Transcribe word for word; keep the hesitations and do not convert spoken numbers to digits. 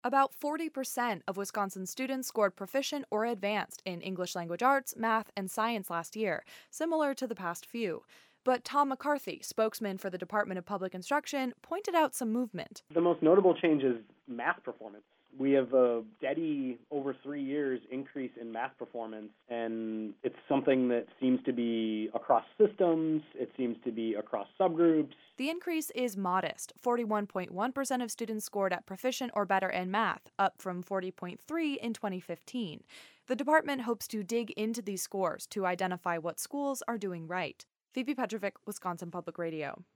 About forty percent of Wisconsin students scored proficient or advanced in English language arts, math, and science last year, similar to the past few. But Tom McCarthy, spokesman for the Department of Public Instruction, pointed out some movement. The most notable change is math performance. We have a steady, over three years, increase in math performance, and it's something that seems to be across systems, it seems to be across subgroups. The increase is modest. forty-one point one percent of students scored at proficient or better in math, up from forty point three in twenty fifteen. The department hopes to dig into these scores to identify what schools are doing right. Phoebe Petrovic, Wisconsin Public Radio.